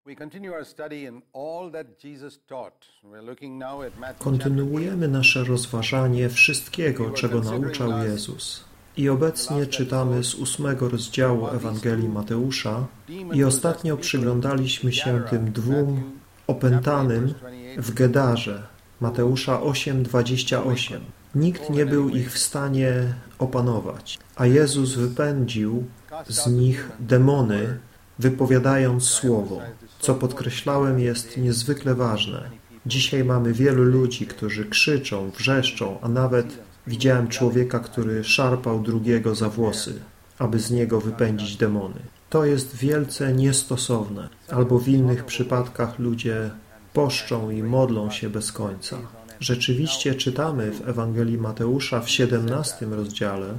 Kontynuujemy nasze rozważanie wszystkiego, czego nauczał Jezus. I obecnie czytamy z 8 rozdziału Ewangelii Mateusza i ostatnio przyglądaliśmy się tym dwóm opętanym w Gedarze, Mateusza 8:28. Nikt nie był ich w stanie opanować, a Jezus wypędził z nich demony, wypowiadając słowo, co podkreślałem jest niezwykle ważne. Dzisiaj mamy wielu ludzi, którzy krzyczą, wrzeszczą, a nawet widziałem człowieka, który szarpał drugiego za włosy, aby z niego wypędzić demony. To jest wielce niestosowne. Albo w innych przypadkach ludzie poszczą i modlą się bez końca. Rzeczywiście czytamy w Ewangelii Mateusza w 17 rozdziale,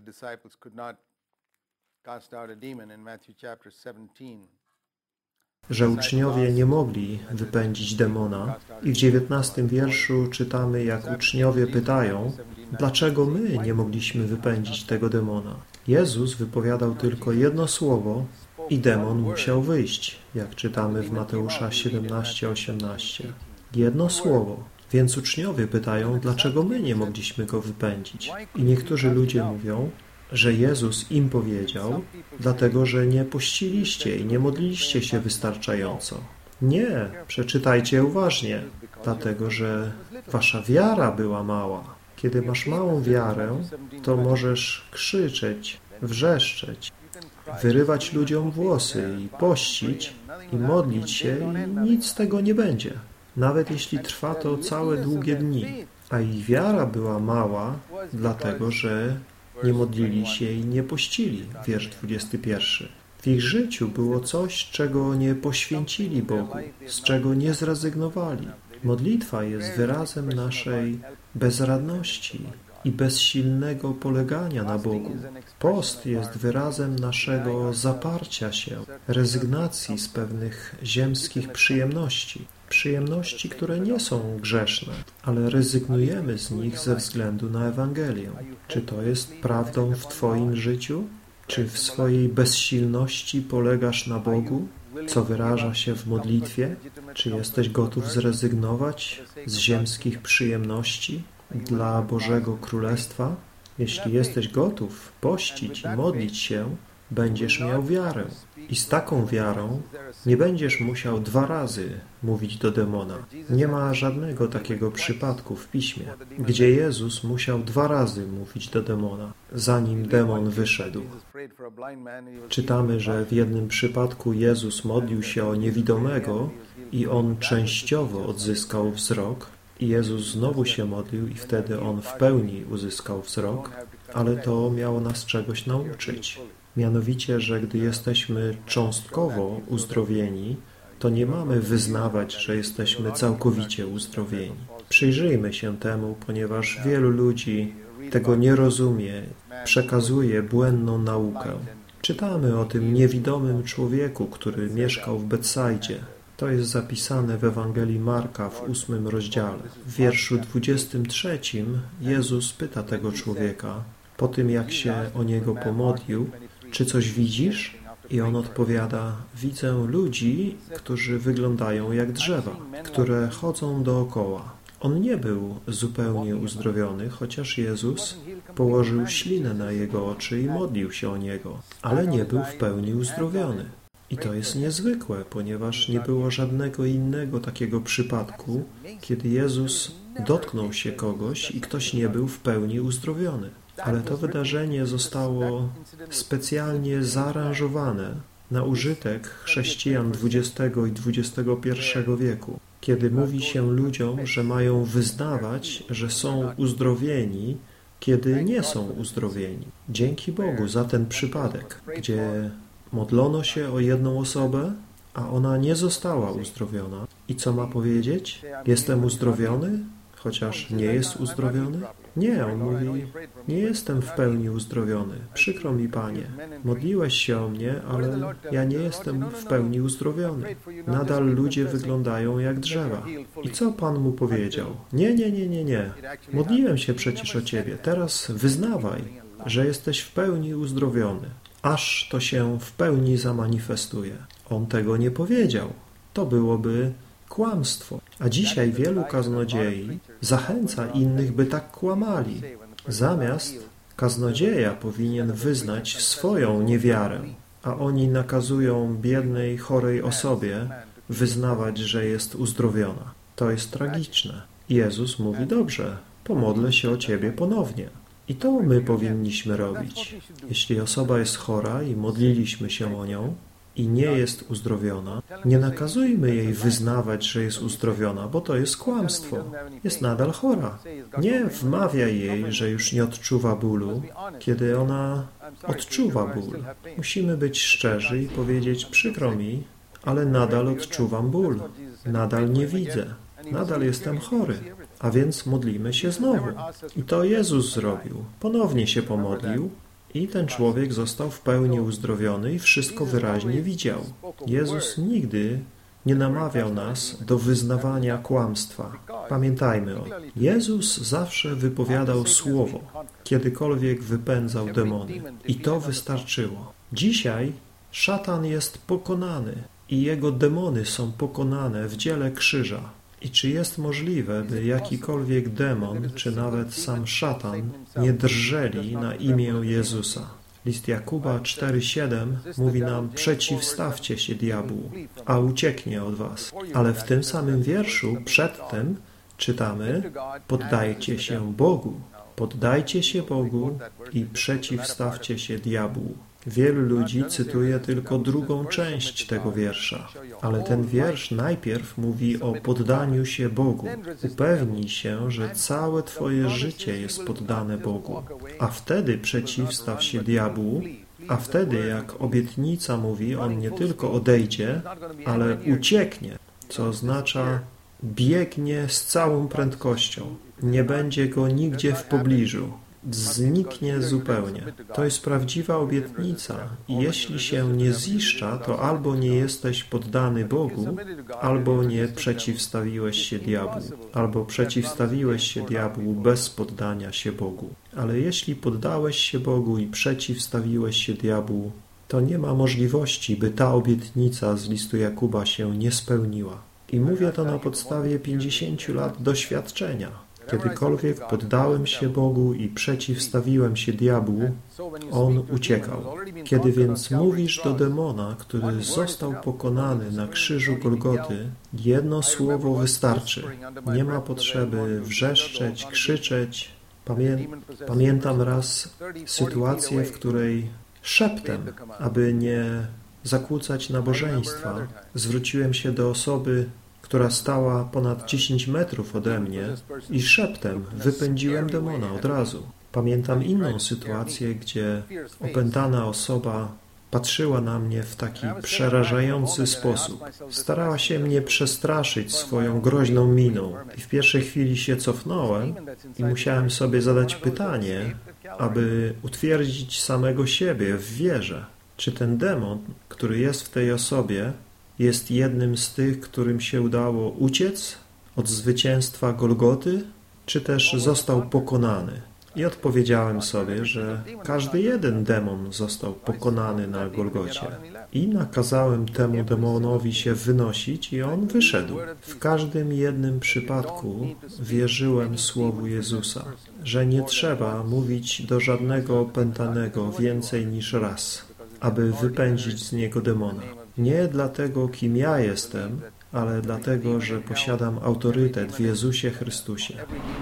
że uczniowie nie mogli wypędzić demona i w 19 wierszu czytamy, jak uczniowie pytają, dlaczego my nie mogliśmy wypędzić tego demona. Jezus wypowiadał tylko jedno słowo i demon musiał wyjść, jak czytamy w Mateusza 17:18. Jedno słowo. Więc uczniowie pytają, dlaczego my nie mogliśmy go wypędzić. I niektórzy ludzie mówią, że Jezus im powiedział, dlatego że nie pościliście i nie modliliście się wystarczająco. Nie, przeczytajcie uważnie, dlatego że wasza wiara była mała. Kiedy masz małą wiarę, to możesz krzyczeć, wrzeszczeć, wyrywać ludziom włosy i pościć i modlić się i nic z tego nie będzie. Nawet jeśli trwa to całe długie dni. A ich wiara była mała, dlatego że nie modlili się i nie pościli. Wiersz 21. W ich życiu było coś, czego nie poświęcili Bogu, z czego nie zrezygnowali. Modlitwa jest wyrazem naszej bezradności i bezsilnego polegania na Bogu. Post jest wyrazem naszego zaparcia się, rezygnacji z pewnych ziemskich przyjemności. Przyjemności, które nie są grzeszne, ale rezygnujemy z nich ze względu na Ewangelię. Czy to jest prawdą w Twoim życiu? Czy w swojej bezsilności polegasz na Bogu, co wyraża się w modlitwie? Czy jesteś gotów zrezygnować z ziemskich przyjemności dla Bożego Królestwa? Jeśli jesteś gotów pościć i modlić się, będziesz miał wiarę. I z taką wiarą nie będziesz musiał 2 razy mówić do demona. Nie ma żadnego takiego przypadku w Piśmie, gdzie Jezus musiał 2 razy mówić do demona, zanim demon wyszedł. Czytamy, że w jednym przypadku Jezus modlił się o niewidomego i on częściowo odzyskał wzrok. I Jezus znowu się modlił i wtedy on w pełni uzyskał wzrok, ale to miało nas czegoś nauczyć. Mianowicie, że gdy jesteśmy cząstkowo uzdrowieni, to nie mamy wyznawać, że jesteśmy całkowicie uzdrowieni. Przyjrzyjmy się temu, ponieważ wielu ludzi tego nie rozumie, przekazuje błędną naukę. Czytamy o tym niewidomym człowieku, który mieszkał w Betsajdzie. To jest zapisane w Ewangelii Marka w 8 rozdziale. W wierszu 23 Jezus pyta tego człowieka, po tym jak się o niego pomodlił, czy coś widzisz? I on odpowiada, widzę ludzi, którzy wyglądają jak drzewa, które chodzą dookoła. On nie był zupełnie uzdrowiony, chociaż Jezus położył ślinę na jego oczy i modlił się o niego, ale nie był w pełni uzdrowiony. I to jest niezwykłe, ponieważ nie było żadnego innego takiego przypadku, kiedy Jezus dotknął się kogoś i ktoś nie był w pełni uzdrowiony. Ale to wydarzenie zostało specjalnie zaaranżowane na użytek chrześcijan XX i XXI wieku, kiedy mówi się ludziom, że mają wyznawać, że są uzdrowieni, kiedy nie są uzdrowieni. Dzięki Bogu za ten przypadek, gdzie modlono się o jedną osobę, a ona nie została uzdrowiona. I co ma powiedzieć? Jestem uzdrowiony, chociaż nie jest uzdrowiony? Nie, on mówi, nie jestem w pełni uzdrowiony. Przykro mi, Panie. Modliłeś się o mnie, ale ja nie jestem w pełni uzdrowiony. Nadal ludzie wyglądają jak drzewa. I co Pan mu powiedział? Nie. Modliłem się przecież o Ciebie. Teraz wyznawaj, że jesteś w pełni uzdrowiony. Aż to się w pełni zamanifestuje. On tego nie powiedział. To byłoby kłamstwo. A dzisiaj wielu kaznodziei zachęca innych, by tak kłamali. Zamiast kaznodzieja powinien wyznać swoją niewiarę, a oni nakazują biednej, chorej osobie wyznawać, że jest uzdrowiona. To jest tragiczne. Jezus mówi, dobrze, pomodlę się o ciebie ponownie. I to my powinniśmy robić. Jeśli osoba jest chora i modliliśmy się o nią i nie jest uzdrowiona, nie nakazujmy jej wyznawać, że jest uzdrowiona, bo to jest kłamstwo. Jest nadal chora. Nie wmawiaj jej, że już nie odczuwa bólu, kiedy ona odczuwa ból. Musimy być szczerzy i powiedzieć, przykro mi, ale nadal odczuwam ból. Nadal nie widzę. Nadal jestem chory. A więc modlimy się znowu. I to Jezus zrobił. Ponownie się pomodlił i ten człowiek został w pełni uzdrowiony i wszystko wyraźnie widział. Jezus nigdy nie namawiał nas do wyznawania kłamstwa. Pamiętajmy o tym. Jezus zawsze wypowiadał słowo, kiedykolwiek wypędzał demony. I to wystarczyło. Dzisiaj szatan jest pokonany i jego demony są pokonane w dziele krzyża. I czy jest możliwe, by jakikolwiek demon, czy nawet sam szatan nie drżeli na imię Jezusa? List Jakuba 4,7 mówi nam, przeciwstawcie się diabłu, a ucieknie od was. Ale w tym samym wierszu przedtem czytamy, poddajcie się Bogu. Poddajcie się Bogu i przeciwstawcie się diabłu. Wielu ludzi cytuje tylko drugą część tego wiersza, ale ten wiersz najpierw mówi o poddaniu się Bogu. Upewnij się, że całe twoje życie jest poddane Bogu, a wtedy przeciwstaw się diabłu, a wtedy, jak obietnica mówi, on nie tylko odejdzie, ale ucieknie, co oznacza biegnie z całą prędkością. Nie będzie go nigdzie w pobliżu. Zniknie zupełnie. To jest prawdziwa obietnica i jeśli się nie ziszcza, to albo nie jesteś poddany Bogu, albo nie przeciwstawiłeś się diabłu, albo przeciwstawiłeś się diabłu bez poddania się Bogu. Ale jeśli poddałeś się Bogu i przeciwstawiłeś się diabłu, to nie ma możliwości, by ta obietnica z listu Jakuba się nie spełniła. I mówię to na podstawie 50 lat doświadczenia. Kiedykolwiek poddałem się Bogu i przeciwstawiłem się diabłu, on uciekał. Kiedy więc mówisz do demona, który został pokonany na krzyżu Golgoty, jedno słowo wystarczy. Nie ma potrzeby wrzeszczeć, krzyczeć. Pamiętam raz sytuację, w której szeptem, aby nie zakłócać nabożeństwa, zwróciłem się do osoby, która stała ponad 10 metrów ode mnie i szeptem wypędziłem demona od razu. Pamiętam inną sytuację, gdzie opętana osoba patrzyła na mnie w taki przerażający sposób. Starała się mnie przestraszyć swoją groźną miną i w pierwszej chwili się cofnąłem i musiałem sobie zadać pytanie, aby utwierdzić samego siebie w wierze. Czy ten demon, który jest w tej osobie, jest jednym z tych, którym się udało uciec od zwycięstwa Golgoty, czy też został pokonany? I odpowiedziałem sobie, że każdy jeden demon został pokonany na Golgocie. I nakazałem temu demonowi się wynosić i on wyszedł. W każdym jednym przypadku wierzyłem słowu Jezusa, że nie trzeba mówić do żadnego opętanego więcej niż raz, aby wypędzić z niego demona. Nie dlatego, kim ja jestem, ale dlatego, że posiadam autorytet w Jezusie Chrystusie.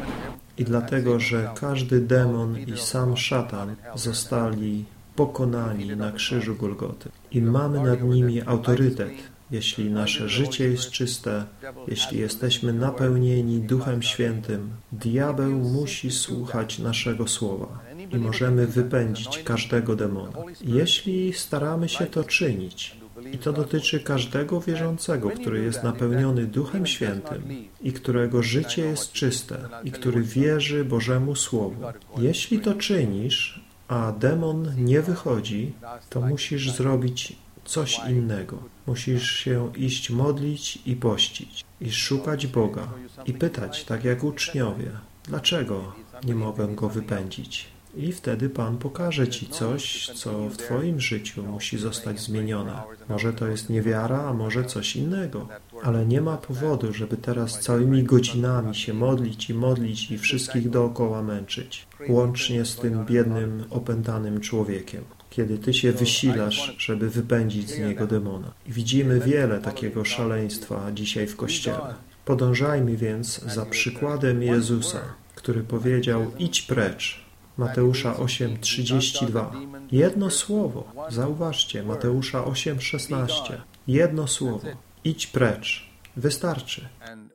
I dlatego, że każdy demon i sam szatan zostali pokonani na krzyżu Golgoty. I mamy nad nimi autorytet. Jeśli nasze życie jest czyste, jeśli jesteśmy napełnieni Duchem Świętym, diabeł musi słuchać naszego słowa i możemy wypędzić każdego demona. Jeśli staramy się to czynić, i to dotyczy każdego wierzącego, który jest napełniony Duchem Świętym i którego życie jest czyste i który wierzy Bożemu Słowu. Jeśli to czynisz, a demon nie wychodzi, to musisz zrobić coś innego. Musisz się iść modlić i pościć, i szukać Boga, i pytać, tak jak uczniowie, dlaczego nie mogę go wypędzić? I wtedy Pan pokaże Ci coś, co w Twoim życiu musi zostać zmienione. Może to jest niewiara, a może coś innego. Ale nie ma powodu, żeby teraz całymi godzinami się modlić i wszystkich dookoła męczyć. Łącznie z tym biednym, opętanym człowiekiem. Kiedy Ty się wysilasz, żeby wypędzić z niego demona. I widzimy wiele takiego szaleństwa dzisiaj w Kościele. Podążajmy więc za przykładem Jezusa, który powiedział: idź precz. Mateusza 8:32. Jedno słowo. Zauważcie, Mateusza 8:16. Jedno słowo. Idź precz. Wystarczy.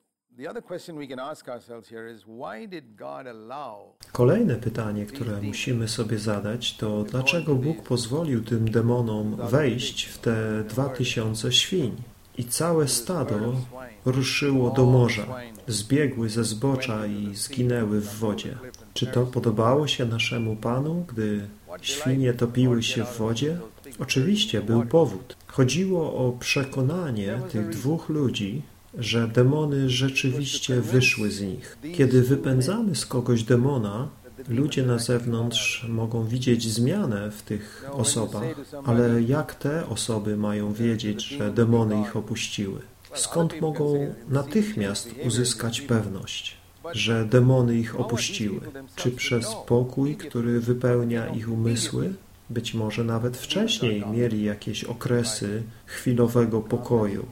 Kolejne pytanie, które musimy sobie zadać, to dlaczego Bóg pozwolił tym demonom wejść w te 2000 świń? I całe stado ruszyło do morza, zbiegły ze zbocza i zginęły w wodzie. Czy to podobało się naszemu Panu, gdy świnie topiły się w wodzie? Oczywiście był powód. Chodziło o przekonanie tych dwóch ludzi, że demony rzeczywiście wyszły z nich. Kiedy wypędzamy z kogoś demona, ludzie na zewnątrz mogą widzieć zmianę w tych osobach, ale jak te osoby mają wiedzieć, że demony ich opuściły? Skąd mogą natychmiast uzyskać pewność, że demony ich opuściły? Czy przez pokój, który wypełnia ich umysły? Być może nawet wcześniej mieli jakieś okresy chwilowego pokoju.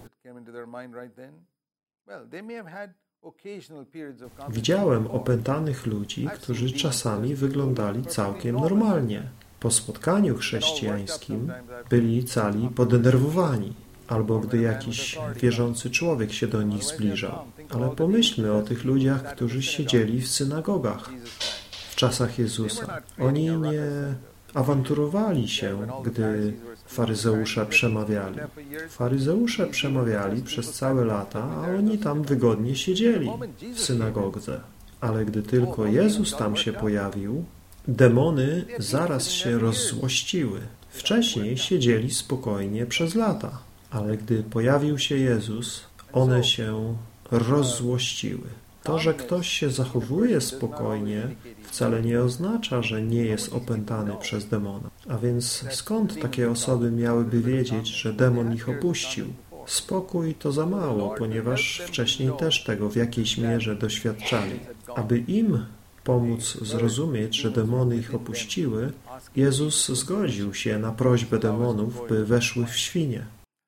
Widziałem opętanych ludzi, którzy czasami wyglądali całkiem normalnie. Po spotkaniu chrześcijańskim byli cali podenerwowani, albo gdy jakiś wierzący człowiek się do nich zbliżał. Ale pomyślmy o tych ludziach, którzy siedzieli w synagogach w czasach Jezusa. Oni nie awanturowali się, gdy faryzeusze przemawiali. Faryzeusze przemawiali przez całe lata, a oni tam wygodnie siedzieli w synagodze. Ale gdy tylko Jezus tam się pojawił, demony zaraz się rozzłościły. Wcześniej siedzieli spokojnie przez lata, ale gdy pojawił się Jezus, one się rozzłościły. To, że ktoś się zachowuje spokojnie, wcale nie oznacza, że nie jest opętany przez demona. A więc skąd takie osoby miałyby wiedzieć, że demon ich opuścił? Spokój to za mało, ponieważ wcześniej też tego w jakiejś mierze doświadczali. Aby im pomóc zrozumieć, że demony ich opuściły, Jezus zgodził się na prośbę demonów, by weszły w świnie.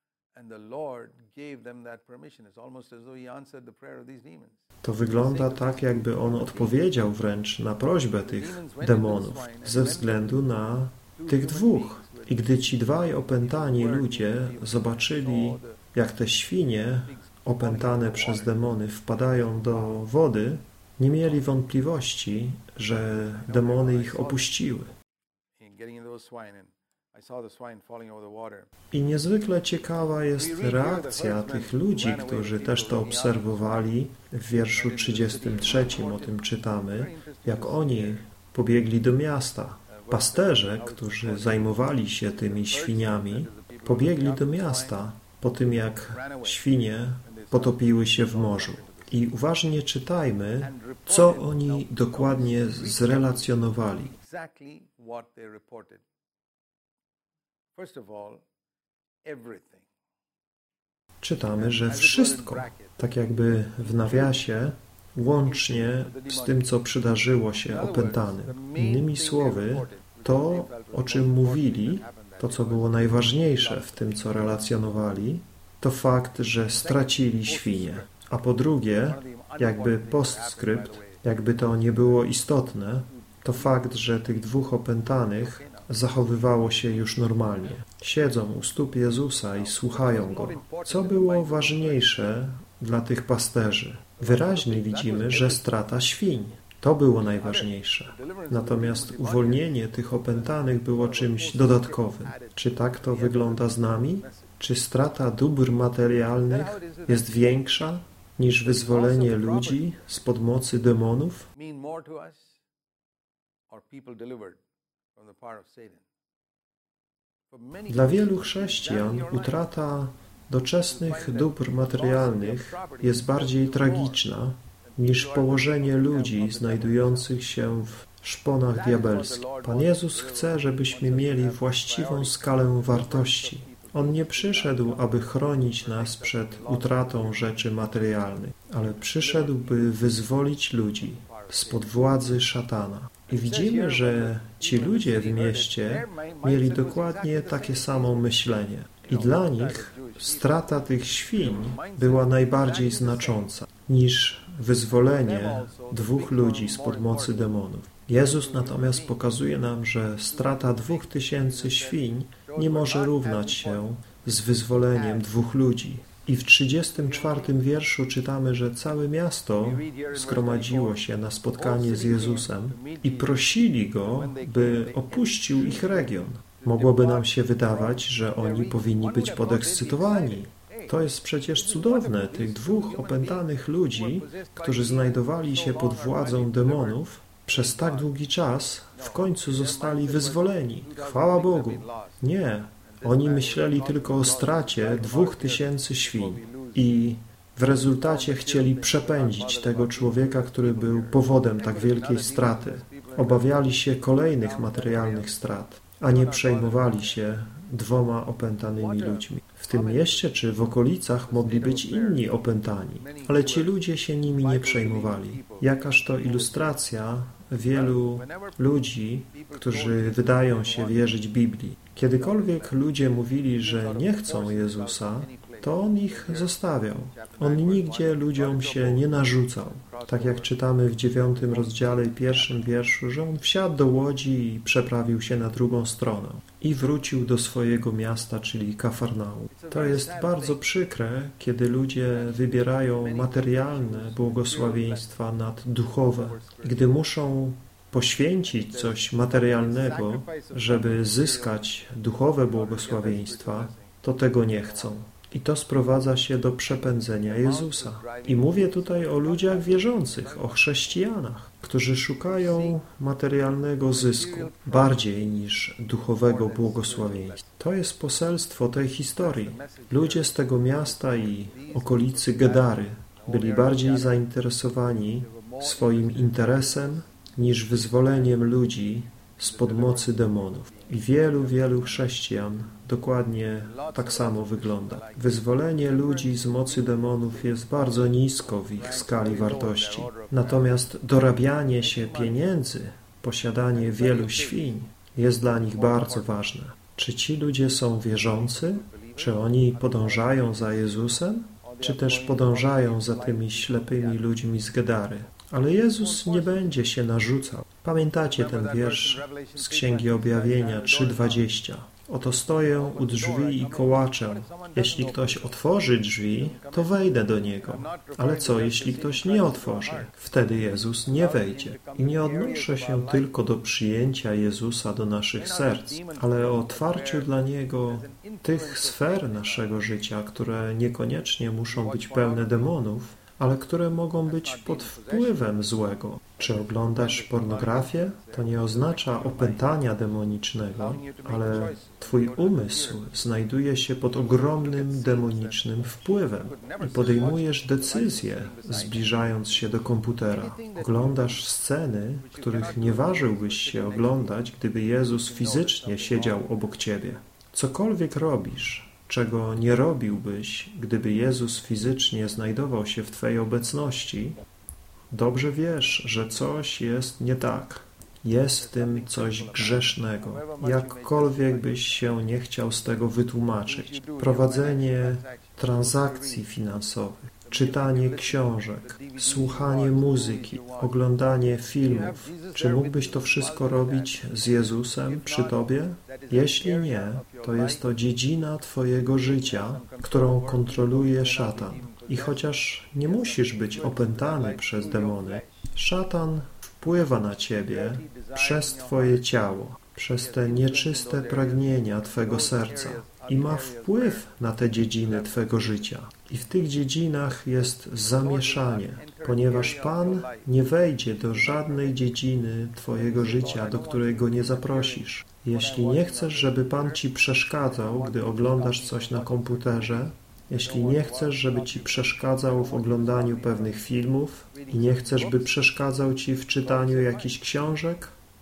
To wygląda tak, jakby on odpowiedział wręcz na prośbę tych demonów ze względu na tych dwóch. I gdy ci dwaj opętani ludzie zobaczyli, jak te świnie opętane przez demony wpadają do wody, nie mieli wątpliwości, że demony ich opuściły. I niezwykle ciekawa jest reakcja tych ludzi, którzy też to obserwowali. W wierszu 33 o tym czytamy, jak oni pobiegli do miasta. Pasterze, którzy zajmowali się tymi świniami, pobiegli do miasta po tym, jak świnie potopiły się w morzu. I uważnie czytajmy, co oni dokładnie zrelacjonowali. Czytamy, że wszystko, tak jakby w nawiasie, łącznie z tym, co przydarzyło się opętanym. Innymi słowy, to, o czym mówili, to, co było najważniejsze w tym, co relacjonowali, to fakt, że stracili świnie. A po drugie, jakby postscript, jakby to nie było istotne, to fakt, że tych dwóch opętanych zachowywało się już normalnie. Siedzą u stóp Jezusa i słuchają Go. Co było ważniejsze dla tych pasterzy? Wyraźnie widzimy, że strata świń. To było najważniejsze. Natomiast uwolnienie tych opętanych było czymś dodatkowym. Czy tak to wygląda z nami? Czy strata dóbr materialnych jest większa niż wyzwolenie ludzi spod mocy demonów? Dla wielu chrześcijan utrata doczesnych dóbr materialnych jest bardziej tragiczna niż położenie ludzi znajdujących się w szponach diabelskich. Pan Jezus chce, żebyśmy mieli właściwą skalę wartości. On nie przyszedł, aby chronić nas przed utratą rzeczy materialnych, ale przyszedł, by wyzwolić ludzi spod władzy szatana. I widzimy, że ci ludzie w mieście mieli dokładnie takie samo myślenie. I dla nich strata tych świń była najbardziej znacząca niż wyzwolenie 2 ludzi spod mocy demonów. Jezus natomiast pokazuje nam, że strata 2000 świń nie może równać się z wyzwoleniem 2 ludzi. I w 34 wierszu czytamy, że całe miasto zgromadziło się na spotkanie z Jezusem i prosili Go, by opuścił ich region. Mogłoby nam się wydawać, że oni powinni być podekscytowani. To jest przecież cudowne. Tych 2 opętanych ludzi, którzy znajdowali się pod władzą demonów, przez tak długi czas w końcu zostali wyzwoleni. Chwała Bogu. Nie. Oni myśleli tylko o stracie 2000 świń i w rezultacie chcieli przepędzić tego człowieka, który był powodem tak wielkiej straty. Obawiali się kolejnych materialnych strat, a nie przejmowali się 2 opętanymi ludźmi. W tym mieście czy w okolicach mogli być inni opętani, ale ci ludzie się nimi nie przejmowali. Jakaż to ilustracja wielu ludzi, którzy wydają się wierzyć Biblii. Kiedykolwiek ludzie mówili, że nie chcą Jezusa, to On ich zostawiał. On nigdzie ludziom się nie narzucał. Tak jak czytamy w 9 rozdziale, 1 wierszu, że On wsiadł do łodzi i przeprawił się na drugą stronę i wrócił do swojego miasta, czyli Kafarnaum. To jest bardzo przykre, kiedy ludzie wybierają materialne błogosławieństwa nad duchowe. Gdy muszą poświęcić coś materialnego, żeby zyskać duchowe błogosławieństwa, to tego nie chcą. I to sprowadza się do przepędzenia Jezusa. I mówię tutaj o ludziach wierzących, o chrześcijanach, którzy szukają materialnego zysku bardziej niż duchowego błogosławieństwa. To jest poselstwo tej historii. Ludzie z tego miasta i okolicy Gedary byli bardziej zainteresowani swoim interesem niż wyzwoleniem ludzi spod mocy demonów. I wielu chrześcijan dokładnie tak samo wygląda. Wyzwolenie ludzi z mocy demonów jest bardzo nisko w ich skali wartości. Natomiast dorabianie się pieniędzy, posiadanie wielu świń jest dla nich bardzo ważne. Czy ci ludzie są wierzący? Czy oni podążają za Jezusem? Czy też podążają za tymi ślepymi ludźmi z Gedary? Ale Jezus nie będzie się narzucał. Pamiętacie ten wiersz z Księgi Objawienia 3:20? Oto stoję u drzwi i kołaczę. Jeśli ktoś otworzy drzwi, to wejdę do niego. Ale co, jeśli ktoś nie otworzy? Wtedy Jezus nie wejdzie. I nie odnoszę się tylko do przyjęcia Jezusa do naszych serc, ale o otwarciu dla Niego tych sfer naszego życia, które niekoniecznie muszą być pełne demonów, ale które mogą być pod wpływem złego. Czy oglądasz pornografię? To nie oznacza opętania demonicznego, ale twój umysł znajduje się pod ogromnym demonicznym wpływem i podejmujesz decyzje, zbliżając się do komputera. Oglądasz sceny, których nie ważyłbyś się oglądać, gdyby Jezus fizycznie siedział obok ciebie. Cokolwiek robisz, czego nie robiłbyś, gdyby Jezus fizycznie znajdował się w twojej obecności, dobrze wiesz, że coś jest nie tak. Jest w tym coś grzesznego. Jakkolwiek byś się nie chciał z tego wytłumaczyć. Prowadzenie transakcji finansowych, czytanie książek, słuchanie muzyki, oglądanie filmów. Czy mógłbyś to wszystko robić z Jezusem przy tobie? Jeśli nie, to jest to dziedzina twojego życia, którą kontroluje szatan. I chociaż nie musisz być opętany przez demony, szatan wpływa na ciebie przez twoje ciało, przez te nieczyste pragnienia twego serca i ma wpływ na te dziedziny twego życia. I w tych dziedzinach jest zamieszanie, ponieważ Pan nie wejdzie do żadnej dziedziny twojego życia, do której Go nie zaprosisz. Jeśli nie chcesz, żeby Pan ci przeszkadzał, gdy oglądasz coś na komputerze, jeśli nie chcesz, żeby ci przeszkadzał w oglądaniu pewnych filmów i nie chcesz, by przeszkadzał ci w czytaniu jakichś książek,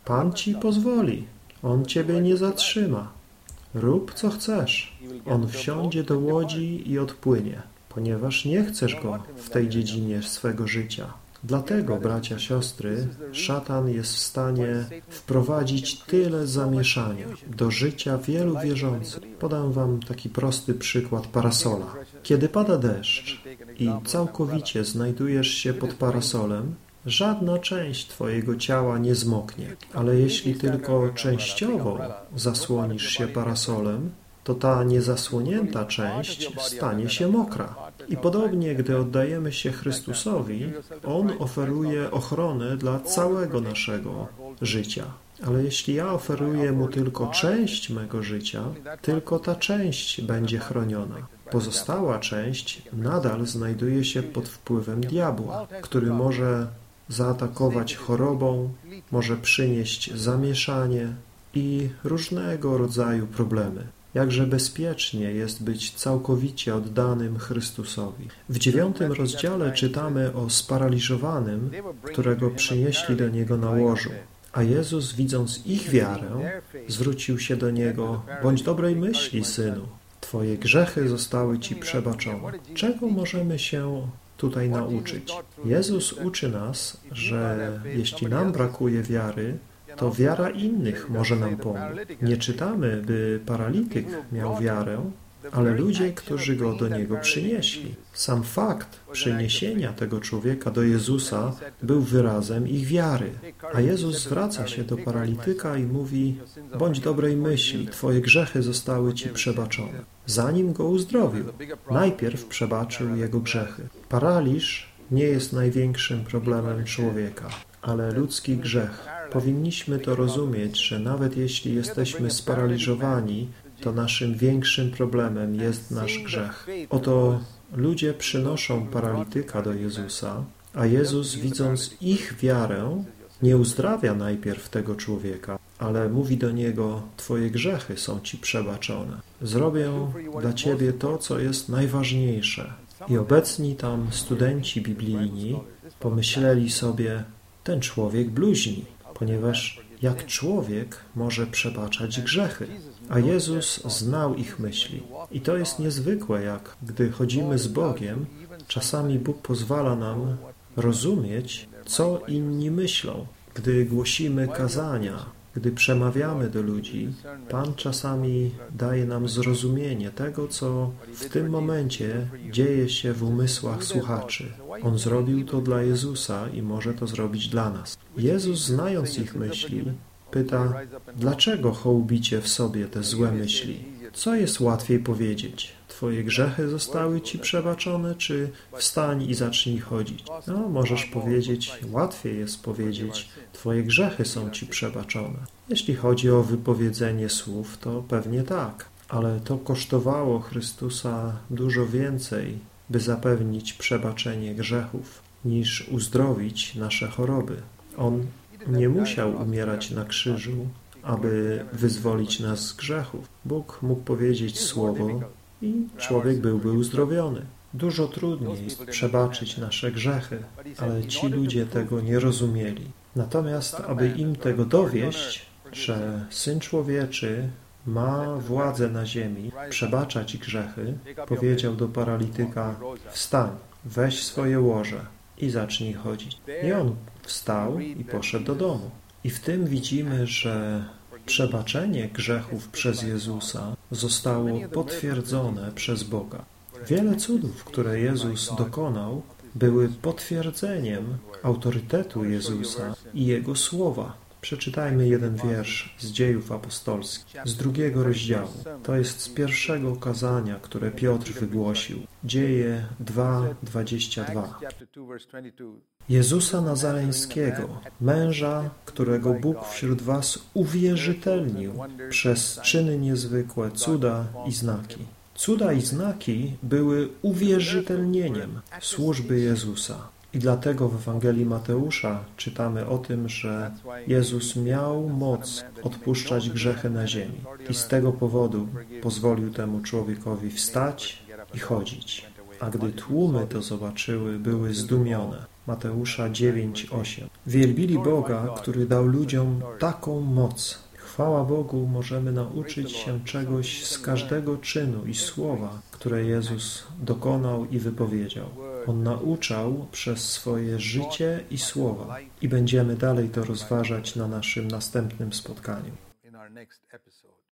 Pan ci pozwoli. On ciebie nie zatrzyma. Rób, co chcesz. On wsiądzie do łodzi i odpłynie, ponieważ nie chcesz go w tej dziedzinie swego życia. Dlatego, bracia, siostry, szatan jest w stanie wprowadzić tyle zamieszania do życia wielu wierzących. Podam wam taki prosty przykład parasola. Kiedy pada deszcz i całkowicie znajdujesz się pod parasolem, żadna część twojego ciała nie zmoknie, ale jeśli tylko częściowo zasłonisz się parasolem, to ta niezasłonięta część stanie się mokra. I podobnie, gdy oddajemy się Chrystusowi, On oferuje ochronę dla całego naszego życia. Ale jeśli ja oferuję Mu tylko część mego życia, tylko ta część będzie chroniona. Pozostała część nadal znajduje się pod wpływem diabła, który może zaatakować chorobą, może przynieść zamieszanie i różnego rodzaju problemy. Jakże bezpiecznie jest być całkowicie oddanym Chrystusowi. W 9 rozdziale czytamy o sparaliżowanym, którego przynieśli do Niego na łożu. A Jezus, widząc ich wiarę, zwrócił się do niego: bądź dobrej myśli, synu, twoje grzechy zostały ci przebaczone. Czego możemy się tutaj nauczyć? Jezus uczy nas, że jeśli nam brakuje wiary, to wiara innych może nam pomóc. Nie czytamy, by paralityk miał wiarę, ale ludzie, którzy go do Niego przynieśli. Sam fakt przyniesienia tego człowieka do Jezusa był wyrazem ich wiary. A Jezus zwraca się do paralityka i mówi: bądź dobrej myśli, twoje grzechy zostały ci przebaczone. Zanim go uzdrowił, najpierw przebaczył jego grzechy. Paraliż nie jest największym problemem człowieka, ale ludzki grzech. Powinniśmy to rozumieć, że nawet jeśli jesteśmy sparaliżowani, to naszym większym problemem jest nasz grzech. Oto ludzie przynoszą paralityka do Jezusa, a Jezus, widząc ich wiarę, nie uzdrawia najpierw tego człowieka, ale mówi do niego: twoje grzechy są ci przebaczone. Zrobię dla ciebie to, co jest najważniejsze. I obecni tam studenci biblijni pomyśleli sobie: ten człowiek bluźni, ponieważ jak człowiek może przebaczać grzechy? A Jezus znał ich myśli. I to jest niezwykłe, jak gdy chodzimy z Bogiem, czasami Bóg pozwala nam rozumieć, co inni myślą. Gdy głosimy kazania, gdy przemawiamy do ludzi, Pan czasami daje nam zrozumienie tego, co w tym momencie dzieje się w umysłach słuchaczy. On zrobił to dla Jezusa i może to zrobić dla nas. Jezus, znając ich myśli, pyta: dlaczego hołubicie w sobie te złe myśli? Co jest łatwiej powiedzieć? Twoje grzechy zostały ci przebaczone, czy wstań i zacznij chodzić? No, możesz powiedzieć, łatwiej jest powiedzieć: twoje grzechy są ci przebaczone. Jeśli chodzi o wypowiedzenie słów, to pewnie tak, ale to kosztowało Chrystusa dużo więcej, by zapewnić przebaczenie grzechów, niż uzdrowić nasze choroby. On nie musiał umierać na krzyżu, aby wyzwolić nas z grzechów. Bóg mógł powiedzieć słowo i człowiek byłby uzdrowiony. Dużo trudniej jest przebaczyć nasze grzechy, ale ci ludzie tego nie rozumieli. Natomiast, aby im tego dowieść, że Syn Człowieczy ma władzę na ziemi przebaczać grzechy, powiedział do paralityka: wstań, weź swoje łoże i zacznij chodzić. I on wstał i poszedł do domu. I w tym widzimy, że przebaczenie grzechów przez Jezusa zostało potwierdzone przez Boga. Wiele cudów, które Jezus dokonał, były potwierdzeniem autorytetu Jezusa i Jego słowa. Przeczytajmy jeden wiersz z Dziejów Apostolskich, z 2 rozdziału. To jest z pierwszego kazania, które Piotr wygłosił. Dzieje 2:22. Jezusa Nazareńskiego, męża, którego Bóg wśród was uwierzytelnił przez czyny niezwykłe, cuda i znaki. Cuda i znaki były uwierzytelnieniem służby Jezusa. I dlatego w Ewangelii Mateusza czytamy o tym, że Jezus miał moc odpuszczać grzechy na ziemi. I z tego powodu pozwolił temu człowiekowi wstać i chodzić. a gdy tłumy to zobaczyły, były zdumione. Mateusza 9:8. Wielbili Boga, który dał ludziom taką moc. Chwała Bogu, możemy nauczyć się czegoś z każdego czynu i słowa, które Jezus dokonał i wypowiedział. On nauczał przez swoje życie i słowa. I będziemy dalej to rozważać na naszym następnym spotkaniu.